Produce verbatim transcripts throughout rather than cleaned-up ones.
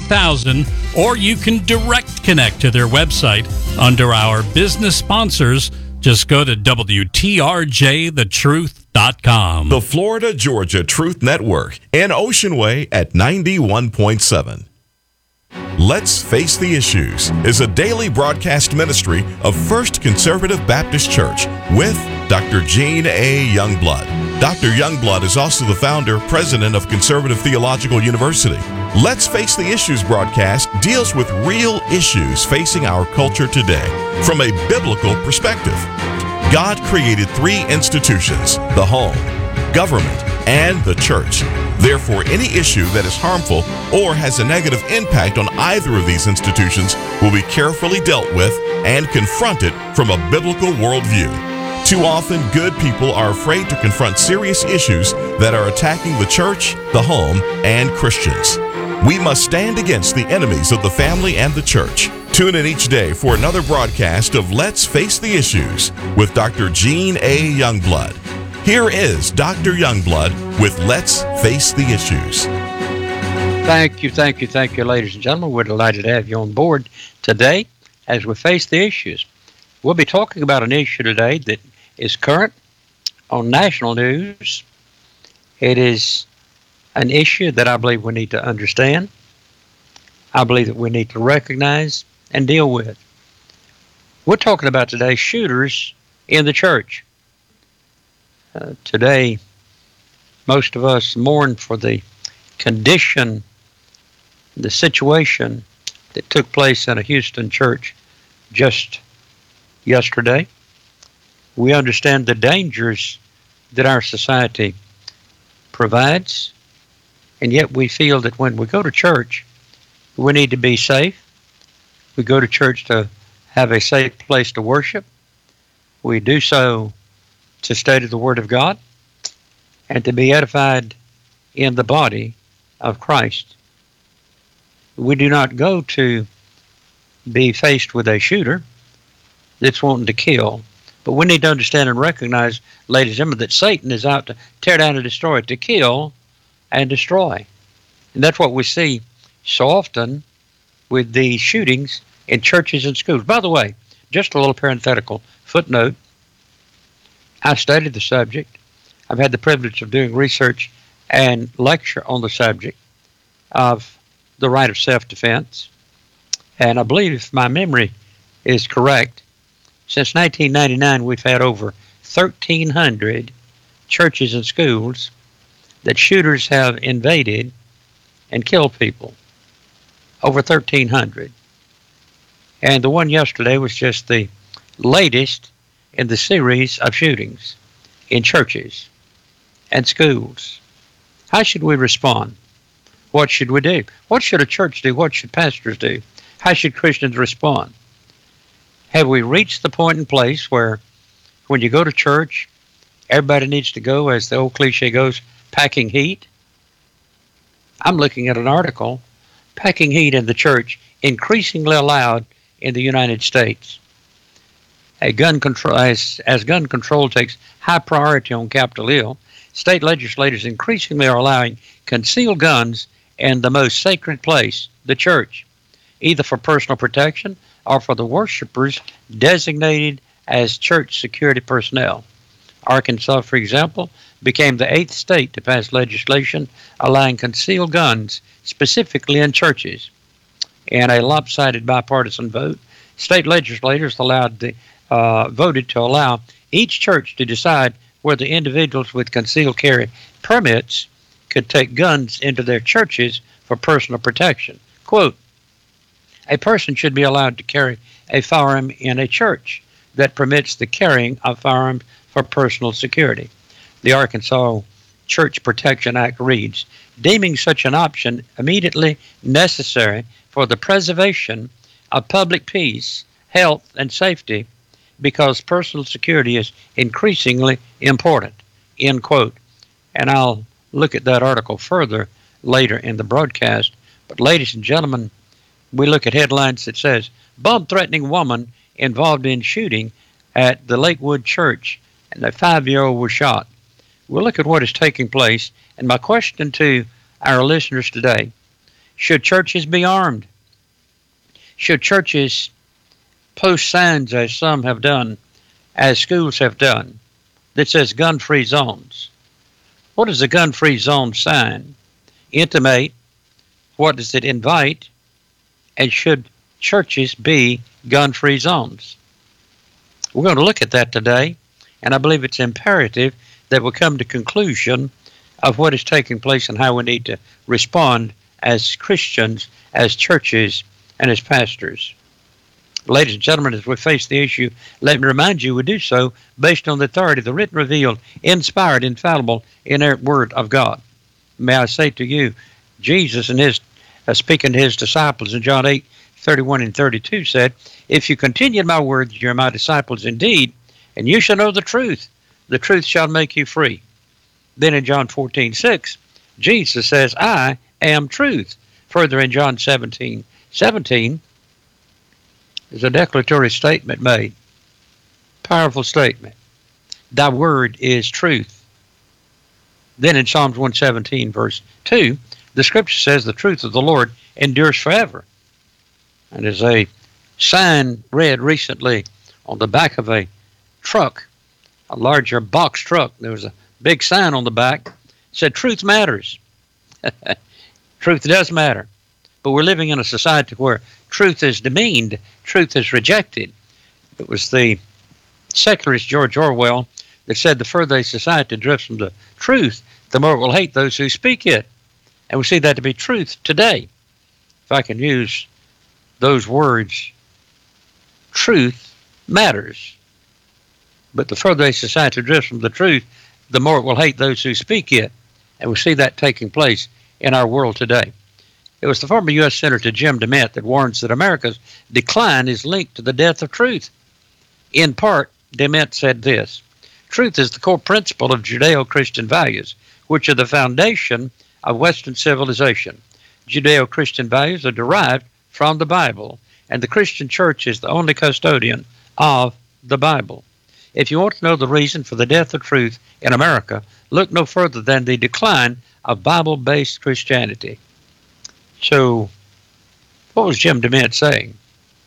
thousand, or you can direct connect to their website under our business sponsors. Just go to W T R J the truth dot com. The Florida Georgia Truth Network and Ocean Way at ninety-one point seven. Let's Face the Issues is a daily broadcast ministry of First Conservative Baptist Church with Doctor Gene A. Youngblood. Doctor Youngblood is also the founder, president of Conservative Theological University. Let's Face the Issues broadcast deals with real issues facing our culture today from a biblical perspective. God created three institutions: the home, government, and the church. Therefore, any issue that is harmful or has a negative impact on either of these institutions will be carefully dealt with and confronted from a biblical worldview. Too often, good people are afraid to confront serious issues that are attacking the church, the home, and Christians. We must stand against the enemies of the family and the church. Tune in each day for another broadcast of Let's Face the Issues with Doctor Gene A. Youngblood. Here is Doctor Youngblood with Let's Face the Issues. Thank you, thank you, thank you, ladies and gentlemen. We're delighted to have you on board today as we face the issues. We'll be talking about an issue today that is current on national news. It is an issue that I believe we need to understand. I believe that we need to recognize and deal with. We're talking about today shooters in the church. Uh, today, most of us mourn for the condition, the situation that took place in a Houston church just yesterday. We understand the dangers that our society provides, and yet we feel that when we go to church, we need to be safe. We go to church to have a safe place to worship. We do so to study the Word of God and to be edified in the body of Christ. We do not go to be faced with a shooter that's wanting to kill. But we need to understand and recognize, ladies and gentlemen, that Satan is out to tear down and destroy, to kill and destroy. And that's what we see so often with the shootings in churches and schools. By the way, just a little parenthetical footnote. I studied the subject. I've had the privilege of doing research and lecture on the subject of the right of self-defense. And I believe, if my memory is correct, since nineteen ninety-nine, we've had over thirteen hundred churches and schools that shooters have invaded and killed people. Over thirteen hundred. And the one yesterday was just the latest in the series of shootings in churches and schools. How should we respond? What should we do? What should a church do? What should pastors do? How should Christians respond? Have we reached the point and place where when you go to church, everybody needs to go, as the old cliche goes, packing heat? I'm looking at an article, packing heat in the church, increasingly allowed in the United States. A gun control, as, as gun control takes high priority on Capitol Hill, state legislators increasingly are allowing concealed guns in the most sacred place, the church, either for personal protection or for the worshipers designated as church security personnel. Arkansas, for example, became the eighth state to pass legislation allowing concealed guns specifically in churches. In a lopsided bipartisan vote, state legislators allowed the, uh, voted to allow each church to decide whether individuals with concealed carry permits could take guns into their churches for personal protection. Quote, a person should be allowed to carry a firearm in a church that permits the carrying of firearms for personal security. The Arkansas Church Protection Act reads, deeming such an option immediately necessary for the preservation of public peace, health, and safety because personal security is increasingly important, end quote. And I'll look at that article further later in the broadcast. But ladies and gentlemen, we look at headlines that says, bomb-threatening woman involved in shooting at the Lakewood Church, and a five-year-old was shot. We'll look at what is taking place, and my question to our listeners today, Should churches be armed? Should churches post signs, as some have done, as schools have done, that says gun-free zones? What does a gun-free zone sign intimate? What does it invite? And should churches be gun-free zones? We're going to look at that today, and I believe it's imperative that we come to conclusion of what is taking place and how we need to respond as Christians, as churches, and as pastors. Ladies and gentlemen, as we face the issue, let me remind you we do so based on the authority of the written, revealed, inspired, infallible, inerrant Word of God. May I say to you, Jesus and his uh, speaking to his disciples in John eight, thirty-one and thirty-two said, "If you continue in my words, you are my disciples indeed, and you shall know the truth. The truth shall make you free." Then in John fourteen, six, Jesus says, "I am truth." Further in John seventeen, seventeen, there's a declaratory statement made. Powerful statement. Thy word is truth. Then in Psalms one seventeen, verse two, the scripture says the truth of the Lord endures forever. And there's a sign read recently on the back of a truck, a larger box truck. There was a big sign on the back that said, "Truth matters." Truth does matter. But we're living in a society where truth is demeaned, truth is rejected. It was the secularist George Orwell that said the further a society drifts from the truth, the more it will hate those who speak it. And we see that to be truth today. If I can use those words, truth matters. But the further a society drifts from the truth, the more it will hate those who speak it. And we see that taking place in our world today. It was the former U S Senator Jim DeMint that warns that America's decline is linked to the death of truth. In part, DeMint said this: "Truth is the core principle of Judeo-Christian values, which are the foundation of Western civilization. Judeo-Christian values are derived from the Bible, and the Christian church is the only custodian of the Bible. If you want to know the reason for the death of truth in America, look no further than the decline of Bible-based Christianity." So, what was Jim DeMint saying?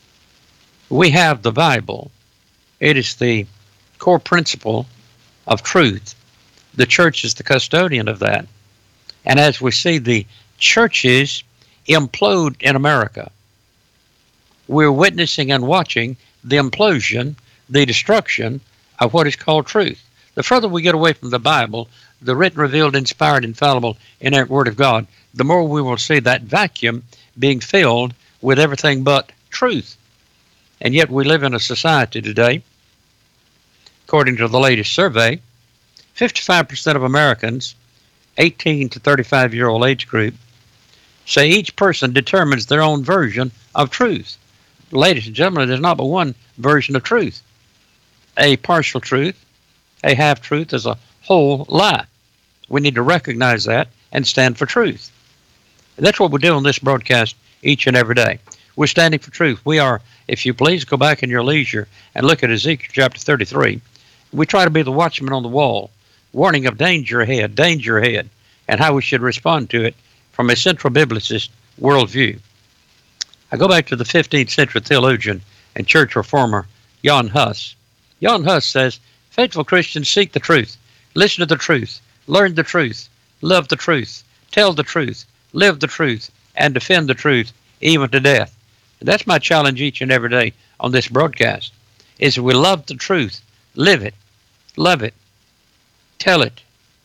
We have the Bible. It is the core principle of truth. The church is the custodian of that. And as we see the churches implode in America, we're witnessing and watching the implosion, the destruction of what is called truth. The further we get away from the Bible, the written, revealed, inspired, infallible, inerrant Word of God, the more we will see that vacuum being filled with everything but truth. And yet we live in a society today, according to the latest survey, fifty-five percent of Americans, eighteen to thirty-five year old age group, say each person determines their own version of truth. Ladies and gentlemen, there's not but one version of truth. A partial truth, a half-truth is a whole lie. We need to recognize that and stand for truth. And that's what we do on this broadcast each and every day. We're standing for truth. We are, if you please, go back in your leisure and look at Ezekiel chapter thirty-three. We try to be the watchman on the wall, warning of danger ahead, danger ahead, and how we should respond to it from a central biblicist worldview. I go back to the fifteenth century theologian and church reformer Jan Hus. Jan Hus says, "Faithful Christians seek the truth, listen to the truth, learn the truth, love the truth, tell the truth, live the truth, and defend the truth, even to death." And that's my challenge each and every day on this broadcast, is we love the truth, live it, love it, tell it,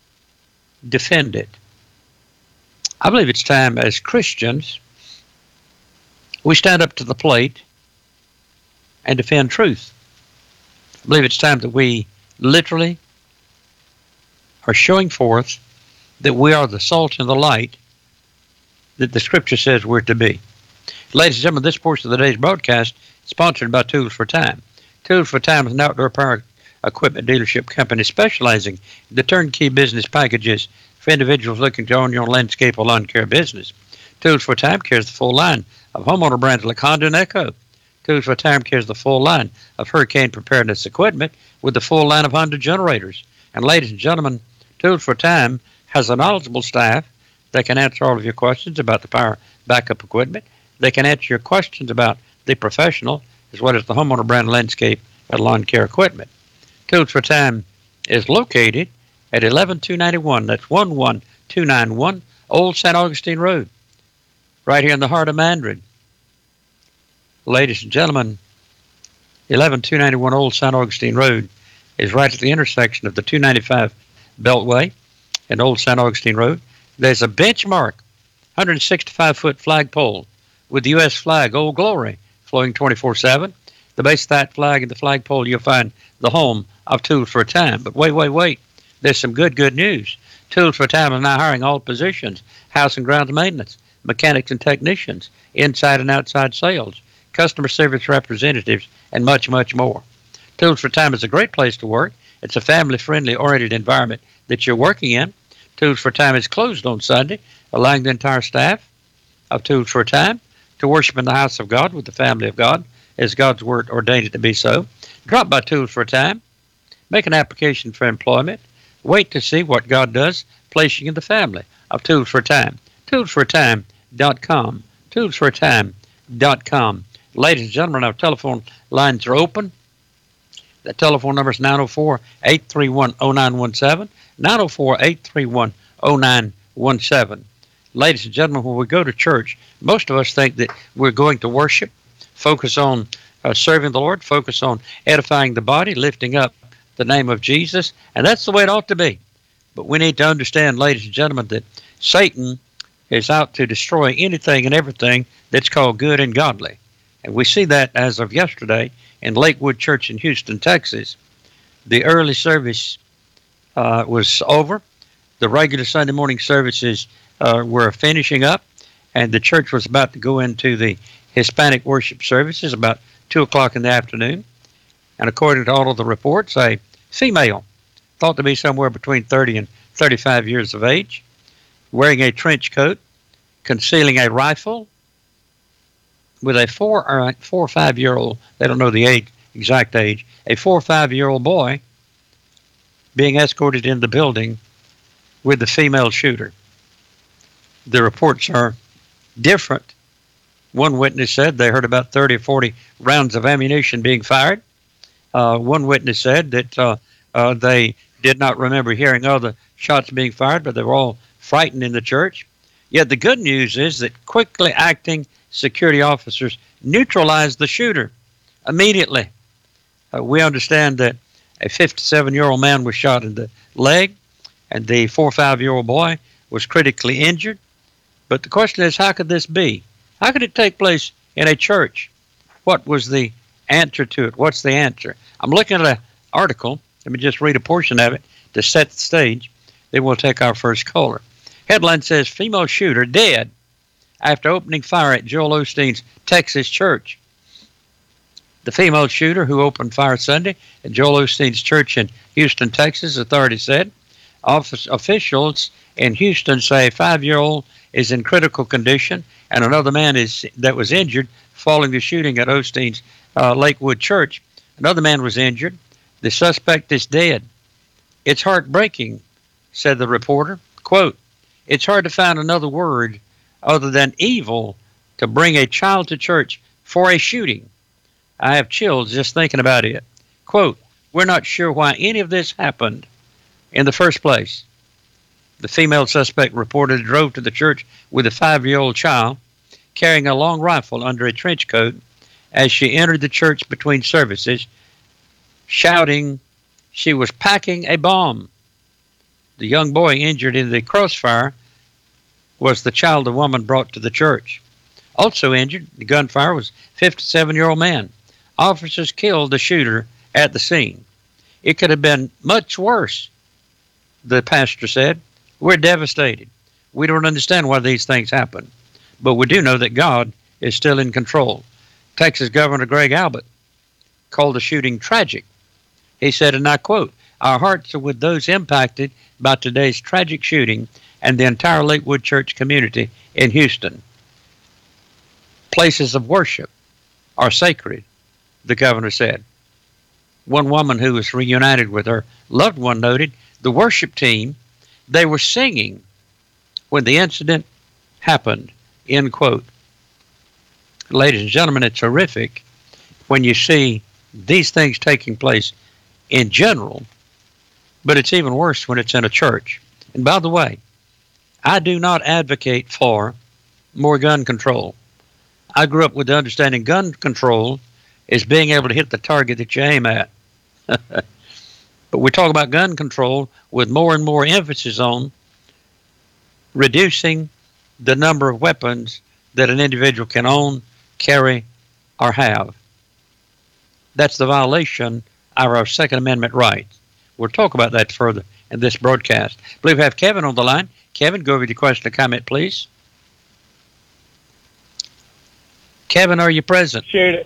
defend it. I believe it's time as Christians we stand up to the plate and defend truth. I believe it's time that we literally are showing forth that we are the salt and the light that the Scripture says we're to be. Ladies and gentlemen, this portion of the day's broadcast is sponsored by Tools for Time. Tools for Time is an outdoor power equipment dealership company specializing in the turnkey business packages for individuals looking to own your own landscape or lawn care business. Tools for Time carries the full line of homeowner brands like Honda and Echo. Tools for Time carries the full line of hurricane preparedness equipment with the full line of Honda generators. And ladies and gentlemen, Tools for Time has a knowledgeable staff that can answer all of your questions about the power backup equipment. They can answer your questions about the professional as well as the homeowner brand landscape and lawn care equipment. Tools for Time is located at eleven two ninety-one. That's one one two nine one Old Saint Augustine Road, right here in the heart of Mandarin. Ladies and gentlemen, eleven two ninety-one Old Saint Augustine Road is right at the intersection of the two ninety-five Beltway and Old Saint Augustine Road. There's a benchmark one hundred sixty-five foot flagpole with the U S flag, Old Glory, flowing twenty-four seven. The base of that flag and the flagpole, you'll find the home of Tools for a Time. But wait, wait, wait. There's some good, good news. Tools for a Time is now hiring all positions: house and grounds maintenance, mechanics and technicians, inside and outside sales, customer service representatives, and much, much more. Tools for Time is a great place to work. It's a family-friendly oriented environment that you're working in. Tools for Time is closed on Sunday, allowing the entire staff of Tools for Time to worship in the house of God with the family of God, as God's word ordained it to be so. Drop by Tools for Time, make an application for employment, wait to see what God does, placing in the family of Tools for Time. tools for time dot com. tools for time dot com. Ladies and gentlemen, our telephone lines are open. The telephone number is nine oh four, eight three one, oh nine one seven, nine oh four, eight three one, oh nine one seven. Ladies and gentlemen, when we go to church, most of us think that we're going to worship, focus on uh, serving the Lord, focus on edifying the body, lifting up the name of Jesus, and that's the way it ought to be. But we need to understand, ladies and gentlemen, that Satan is out to destroy anything and everything that's called good and godly. And we see that as of yesterday in Lakewood Church in Houston, Texas. The early service uh, was over. The regular Sunday morning services uh, were finishing up, and the church was about to go into the Hispanic worship services about two o'clock in the afternoon. And according to all of the reports, a female, thought to be somewhere between thirty and thirty-five years of age, wearing a trench coat, concealing a rifle, with a four or four or five year old, they don't know the age, exact age, a four or five year old boy being escorted in the building with the female shooter. The reports are different. One witness said they heard about thirty or forty rounds of ammunition being fired. Uh, one witness said that uh, uh, they did not remember hearing other shots being fired, but they were all frightened in the church. Yet the good news is that quickly acting security officers neutralized the shooter immediately. Uh, we understand that a fifty-seven-year-old man was shot in the leg, and the four or five-year-old boy was critically injured. But the question is, how could this be? How could it take place in a church? What was the answer to it? What's the answer? I'm looking at an article. Let me just read a portion of it to set the stage. Then we'll take our first caller. Headline says, female shooter dead after opening fire at Joel Osteen's Texas church. The female shooter who opened fire Sunday at Joel Osteen's church in Houston, Texas, authorities said. Office officials in Houston say a five-year-old is in critical condition, and another man is that was injured following the shooting at Osteen's uh, Lakewood Church. Another man was injured. The suspect is dead. It's heartbreaking, said the reporter. Quote, it's hard to find another word other than evil to bring a child to church for a shooting. I have chills just thinking about it. Quote, we're not sure why any of this happened in the first place. The female suspect reported drove to the church with a five-year-old child carrying a long rifle under a trench coat as she entered the church between services, shouting she was packing a bomb. The young boy injured in the crossfire was the child the woman brought to the church. Also injured, the gunfire, was a fifty-seven-year-old man. Officers killed the shooter at the scene. It could have been much worse, the pastor said. We're devastated. We don't understand why these things happen, but we do know that God is still in control. Texas Governor Greg Abbott called the shooting tragic. He said, and I quote, our hearts are with those impacted by today's tragic shooting and the entire Lakewood Church community in Houston. Places of worship are sacred, the governor said. One woman who was reunited with her loved one noted the worship team, they were singing when the incident happened. end quote. Ladies and gentlemen, it's horrific when you see these things taking place in general, but it's even worse when it's in a church. And by the way, I do not advocate for more gun control. I grew up with the understanding gun control is being able to hit the target that you aim at. But we talk about gun control with more and more emphasis on reducing the number of weapons that an individual can own, carry, or have. That's the violation of our Second Amendment rights. We'll talk about that further in this broadcast. I believe we have Kevin on the line. Kevin, go over your question or comment, please. Kevin, are you present?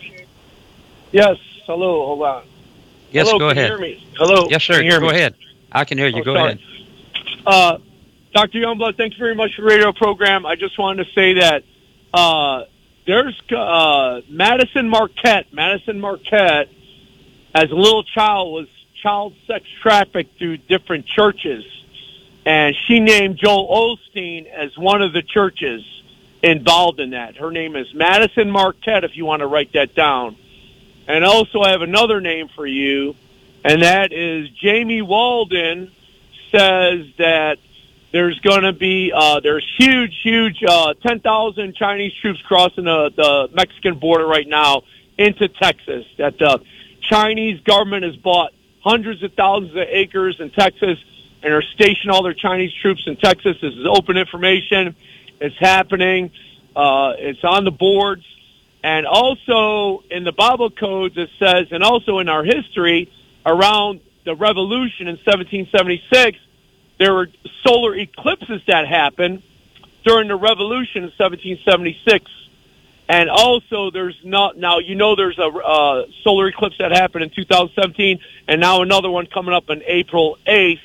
Yes. Hello. Hold on. Yes, Hello, go can ahead. You hear me? Hello. Yes, sir. Can you hear go me? ahead. I can hear you. Oh, go sorry. ahead. Uh, Doctor Youngblood, thanks very much for the radio program. I just wanted to say that uh, there's uh, Madison Marquette. Madison Marquette, as a little child, was child sex trafficked through different churches. And she named Joel Osteen as one of the churches involved in that. Her name is Madison Marquette, if you want to write that down. And also I have another name for you, and that is Jamie Walden says that there's going to be, uh, there's huge, huge, uh, ten thousand Chinese troops crossing the, the Mexican border right now into Texas. That the Chinese government has bought hundreds of thousands of acres in Texas and are stationing all their Chinese troops in Texas. This is open information. It's happening. Uh, it's on the boards. And also in the Bible codes it says, and also in our history, around the revolution in seventeen seventy-six, there were solar eclipses that happened during the revolution in seventeen seventy-six. And also there's not, now you know there's a uh, solar eclipse that happened in two thousand seventeen, and now another one coming up on April eighth.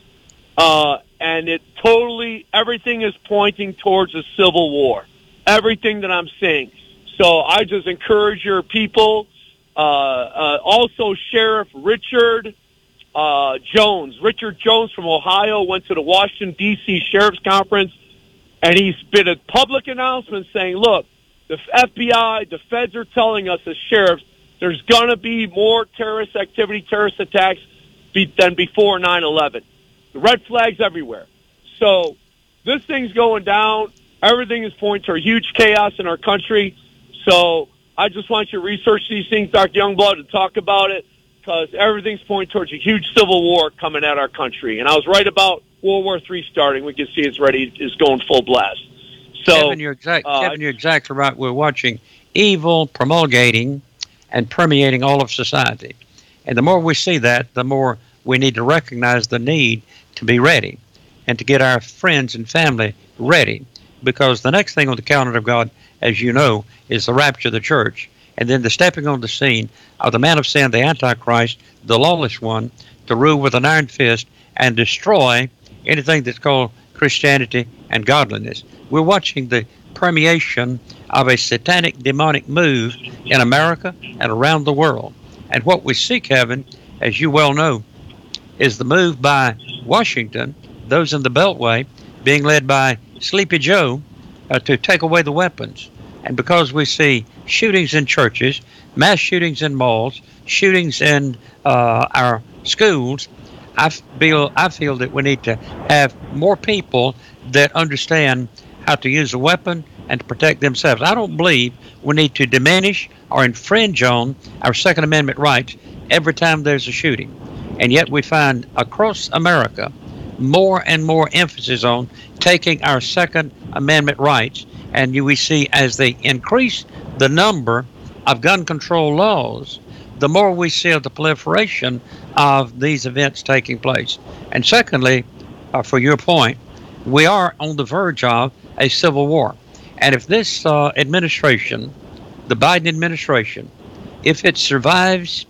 Uh, and it totally, everything is pointing towards a civil war. Everything that I'm seeing. So I just encourage your people. Uh, uh, also, Sheriff Richard uh, Jones. Richard Jones from Ohio went to the Washington, D C Sheriff's Conference, and he's been a public announcement saying, look, the F B I, the feds are telling us as sheriffs, there's going to be more terrorist activity, terrorist attacks be, than before nine eleven. The red flags everywhere. So this thing's going down. Everything is pointing to a huge chaos in our country. So I just want you to research these things, Doctor Youngblood, and talk about it, because everything's pointing towards a huge civil war coming at our country. And I was right about World War Three starting. We can see it's ready, it's going full blast. So, Kevin, you're, exact, uh, Kevin, you're exactly right. We're watching evil promulgating and permeating all of society. And the more we see that, the more we need to recognize the need to be ready and to get our friends and family ready. Because the next thing on the calendar of God, as you know, is the rapture of the church, and then the stepping on the scene of the man of sin, the Antichrist, the lawless one, to rule with an iron fist and destroy anything that's called Christianity and godliness. We're watching the permeation of a satanic, demonic move in America and around the world. And what we see, Kevin, as you well know, is the move by Washington, those in the Beltway, being led by Sleepy Joe, uh, to take away the weapons. And because we see shootings in churches, mass shootings in malls, shootings in uh, our schools, I feel, I feel that we need to have more people that understand how to use a weapon and to protect themselves. I don't believe we need to diminish or infringe on our Second Amendment rights every time there's a shooting. And yet we find across America more and more emphasis on taking our Second Amendment rights. And you, we see as they increase the number of gun control laws, the more we see of the proliferation of these events taking place. And secondly, uh, for your point, we are on the verge of a civil war. And if this uh, administration, the Biden administration, if it survives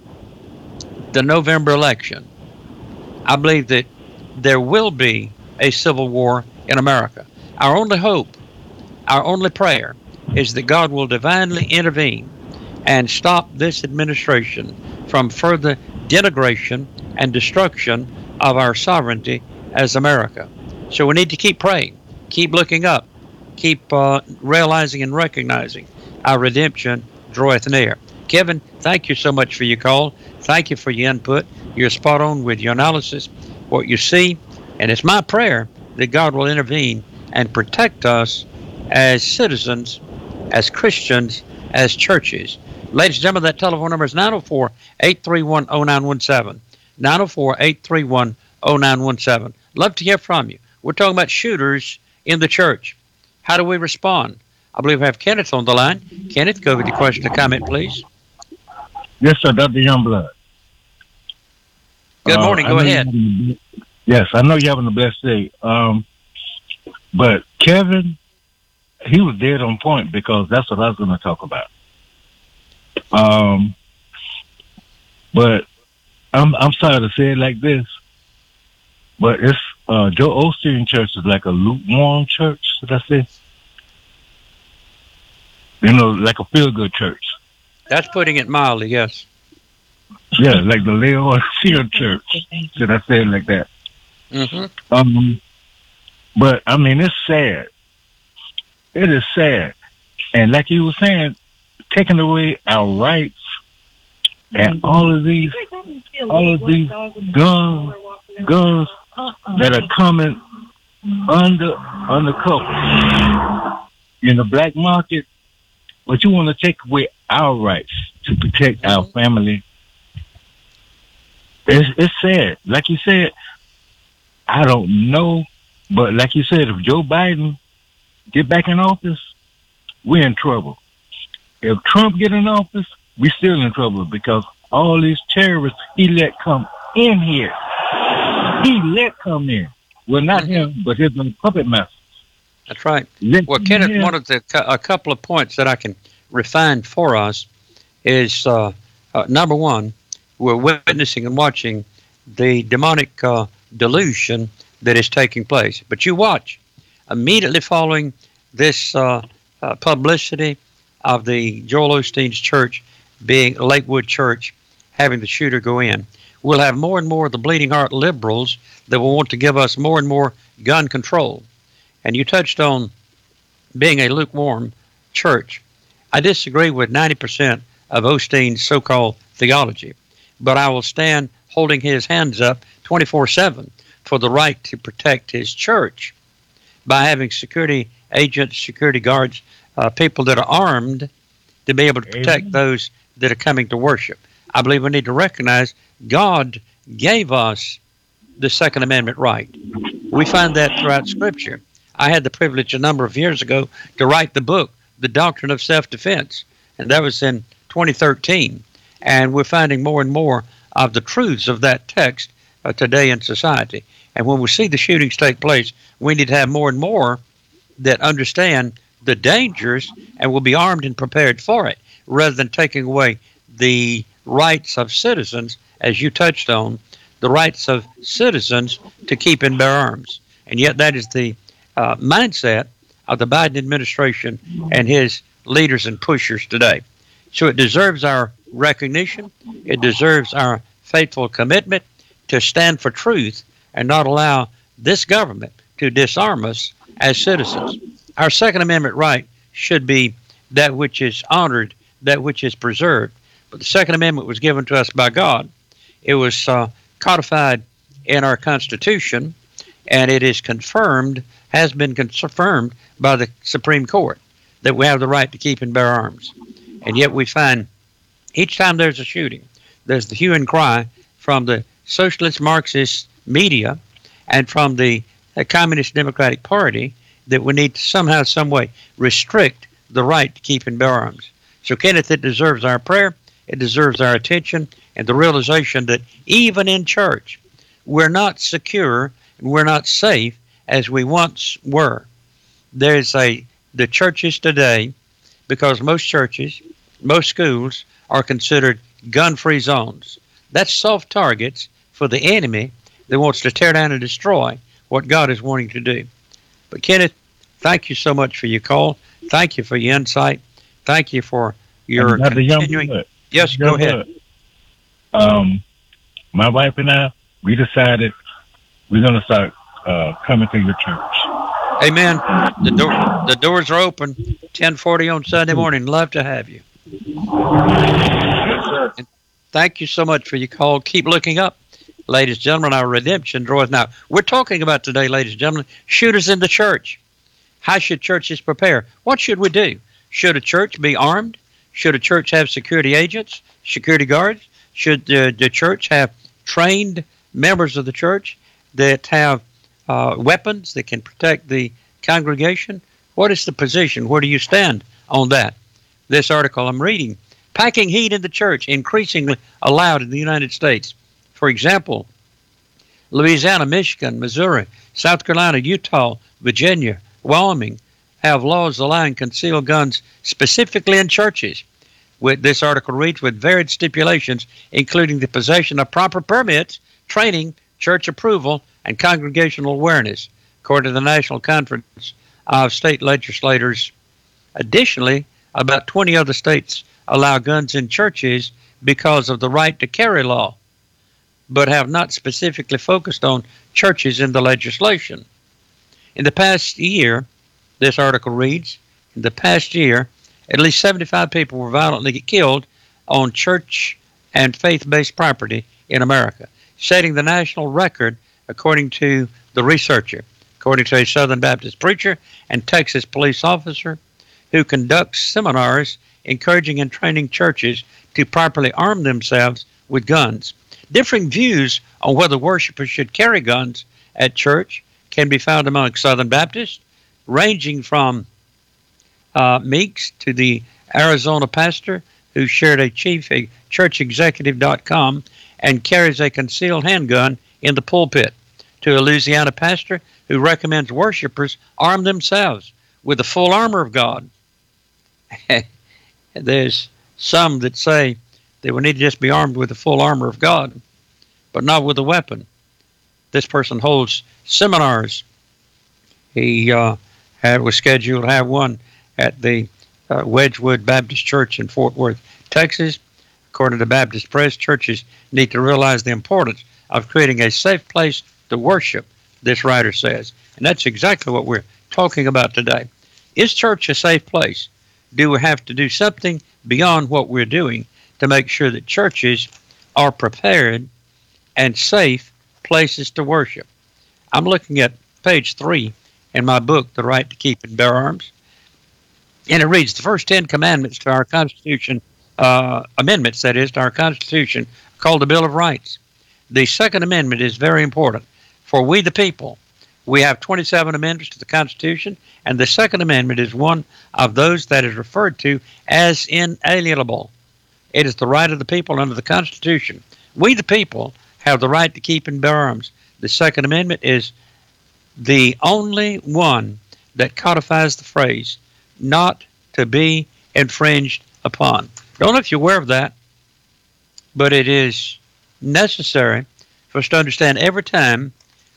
the November election, I believe that there will be a civil war in America. Our only hope, our only prayer, is that God will divinely intervene and stop this administration from further denigration and destruction of our sovereignty as America. So we need to keep praying, keep looking up, keep uh, realizing and recognizing our redemption draweth near. Kevin, thank you so much for your call. Thank you for your input. You're spot on with your analysis, what you see, and it's my prayer that God will intervene and protect us as citizens, as Christians, as churches. Ladies and gentlemen, that telephone number is nine oh four, eight three one, oh nine one seven. nine oh four, eight three one, oh nine one seven. Love to hear from you. We're talking about shooters in the church. How do we respond? I believe we have Kenneth on the line. Kenneth, go with your question or comment, please. Yes, sir, Doctor Youngblood. Good morning. Uh, go ahead. Yes, I know you're having a blessed day. Um, but Kevin, he was dead on point because that's what I was going to talk about. Um, but I'm I'm sorry to say it like this, but it's uh, Joe Osteen Church is like a lukewarm church. Should I say? You know, like a feel-good church. That's putting it mildly, yes. Yeah, like the Laodicea Church. Should I say it like that? Mm-hmm. Um, but I mean, it's sad. It is sad, and like you were saying, taking away our rights and all of these, all of these guns, guns that are coming under undercover in the black market. But you want to take away our rights to protect our family. It's, it's sad. Like you said, I don't know, but like you said, if Joe Biden get back in office, we're in trouble. If Trump get in office, we're still in trouble because all these terrorists he let come in here. He let come in. Well, not him, but his puppet master. That's right. Let Well, Kenneth, in. one of the a couple of points that I can refine for us is uh, uh, number one, we're witnessing and watching the demonic uh, delusion that is taking place. But you watch, immediately following this uh, uh, publicity of the Joel Osteen's church being Lakewood Church, having the shooter go in, we'll have more and more of the bleeding heart liberals that will want to give us more and more gun control. And you touched on being a lukewarm church. I disagree with ninety percent of Osteen's so-called theology, but I will stand holding his hands up twenty-four seven for the right to protect his church by having security agents, security guards, uh, people that are armed to be able to protect Amen. Those that are coming to worship. I believe we need to recognize God gave us the Second Amendment right. We find that throughout Scripture. I had the privilege a number of years ago to write the book, The Doctrine of Self-Defense, and that was in twenty thirteen. And we're finding more and more of the truths of that text uh, today in society. And when we see the shootings take place, we need to have more and more that understand the dangers and will be armed and prepared for it, rather than taking away the rights of citizens, as you touched on, the rights of citizens to keep and bear arms. And yet that is the uh, mindset of the Biden administration and his leaders and pushers today. So it deserves our recognition. It deserves our faithful commitment to stand for truth and not allow this government to disarm us as citizens. Our Second Amendment right should be that which is honored, that which is preserved. But the Second Amendment was given to us by God. It was uh, codified in our Constitution, and it is confirmed, has been confirmed by the Supreme Court, that we have the right to keep and bear arms. And yet we find each time there's a shooting, there's the hue and cry from the socialist Marxist media and from the uh, Communist Democratic Party that we need to somehow, some way restrict the right to keep and bear arms. So, Kenneth, it deserves our prayer, it deserves our attention, and the realization that even in church, we're not secure and we're not safe as we once were. There's a the churches today, because most churches, most schools are considered gun-free zones. That's soft targets for the enemy that wants to tear down and destroy what God is wanting to do. But Kenneth, thank you so much for your call. Thank you for your insight. Thank you for your continuing. Yes, go ahead. Um, my wife and I, we decided we're going to start uh, coming to your church. Amen. The door, the doors are open. ten forty on Sunday morning. Love to have you. And thank you so much for your call. Keep looking up, ladies and gentlemen. Our redemption draweth now. We're talking about today, ladies and gentlemen, shooters in the church. How should churches prepare? What should we do? Should a church be armed? Should a church have security agents, security guards? Should the, the church have trained members of the church that have uh, weapons that can protect the congregation? What is the position? Where do you stand on that? This article I'm reading, packing heat in the church, increasingly allowed in the United States. For example, Louisiana, Michigan, Missouri, South Carolina, Utah, Virginia, Wyoming have laws allowing concealed guns specifically in churches. With this article reads, with varied stipulations, including the possession of proper permits, training, church approval, and congregational awareness, according to the National Conference of State Legislators. Additionally, about twenty other states allow guns in churches because of the right to carry law, but have not specifically focused on churches in the legislation. In the past year, this article reads, in the past year, at least seventy-five people were violently killed on church and faith-based property in America, setting the national record according to the researcher, according to a Southern Baptist preacher and Texas police officer who conducts seminars encouraging and training churches to properly arm themselves with guns. Differing views on whether worshipers should carry guns at church can be found among Southern Baptists, ranging from uh, Meeks to the Arizona pastor who shared a chief at church executive dot com and carries a concealed handgun in the pulpit, to a Louisiana pastor who recommends worshipers arm themselves with the full armor of God. There's some that say that we need to just be armed with the full armor of God, but not with a weapon. This person holds seminars. He uh, had was scheduled to have one at the uh, Wedgwood Baptist Church in Fort Worth, Texas. According to Baptist Press, churches need to realize the importance of creating a safe place to worship, this writer says. And that's exactly what we're talking about today. Is church a safe place? Do we have to do something beyond what we're doing to make sure that churches are prepared and safe places to worship? I'm looking at page three in my book, The Right to Keep and Bear Arms. And it reads, the first ten commandments to our Constitution, uh, amendments, that is, to our Constitution, called the Bill of Rights. The Second Amendment is very important. For we the people, we have twenty-seven amendments to the Constitution, and the Second Amendment is one of those that is referred to as inalienable. It is the right of the people under the Constitution. We the people have the right to keep and bear arms. The Second Amendment is the only one that codifies the phrase, not to be infringed upon. I don't know if you're aware of that, but it is necessary for us to understand every time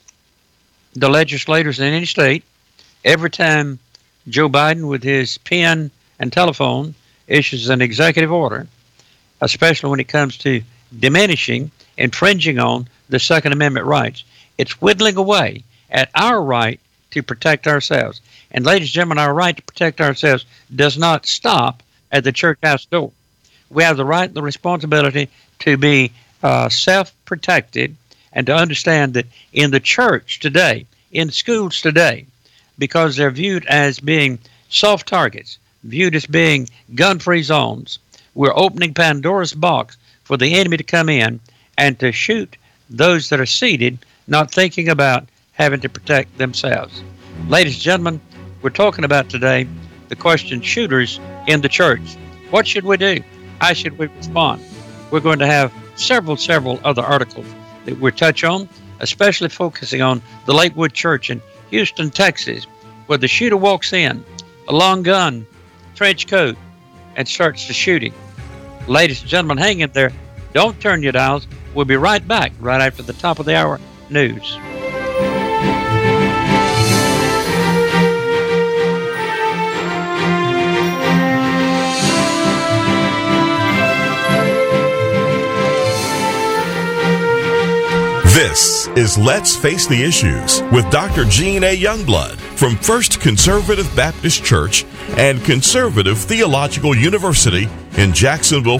the legislators in any state, every time Joe Biden with his pen and telephone issues an executive order, especially when it comes to diminishing, infringing on the Second Amendment rights, it's whittling away at our right to protect ourselves. And ladies and gentlemen, our right to protect ourselves does not stop at the church house door. We have the right and the responsibility to be uh, self-protected and to understand that in the church today, in schools today, because they're viewed as being soft targets, viewed as being gun-free zones, we're opening Pandora's box for the enemy to come in and to shoot those that are seated, not thinking about having to protect themselves. Ladies and gentlemen, we're talking about today the question, shooters in the church. What should we do? How should we respond? We're going to have several, several other articles that we'll touch on, especially focusing on the Lakewood Church in Houston, Texas, where the shooter walks in, a long gun, trench coat, and starts the shooting. Ladies and gentlemen, hang in there. Don't turn your dials. We'll be right back right after the top of the hour news. This is Let's Face the Issues with Doctor Gene A. Youngblood from First Conservative Baptist Church and Conservative Theological University in Jacksonville,